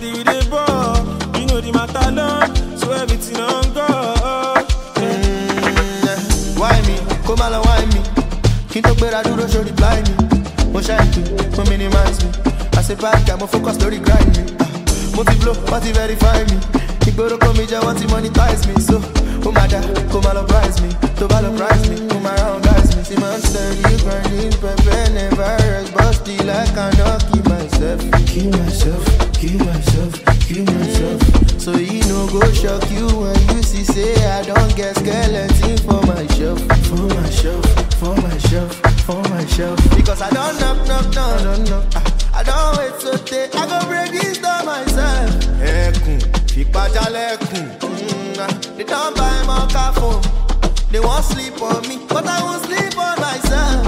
Steady with the ball, you know the matter done, so everything on God. Why me? Come on, why me? Can't talk better, do show reply me. Mo shine to, mo minimize me. I say bad guy, mo focus, story grind me. Multi blow, party verify me. Igboro come me, just want to monetize me. So, oh my God, come on, prize me. To prize me, come around, guys me. See man steady, grinding, prepare, never rest. But still I cannot keep myself. Keep myself, keep myself, keep myself. So you know go shock you when you see say I don't get skeleton for my shelf. For my shelf, for my shelf, for my shelf. Because I don't knock, I don't wait so day. I go break this down myself. They don't buy my car phone. They won't sleep on me, but I won't sleep on myself.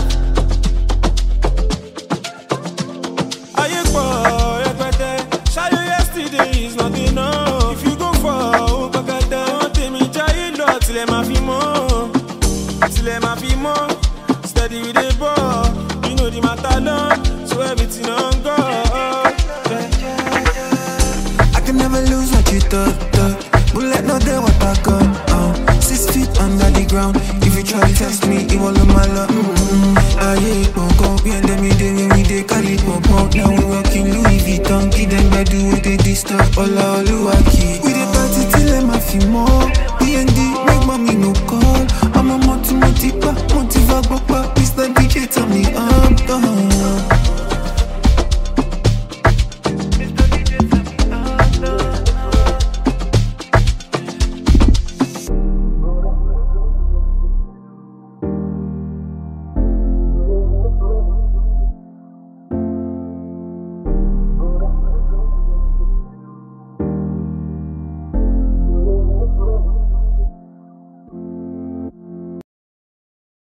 Are you boy? Show you yesterday is not enough. If you go for me till my more. Steady with the ball, you know the matter done, so everything on God. I can never lose what you thought. Bullet no day what I got. 6 feet under the ground. If you try to test me, it won't my luck. I ain't gon' go. We and them we dey carry pump out. Now we working Louis Vuitton. Give them bedu with the disturb. All our Luaki. We dey party till them a feel more. B&D make mommy no call. I'm a motiva, Mr. DJ tell me I'm done.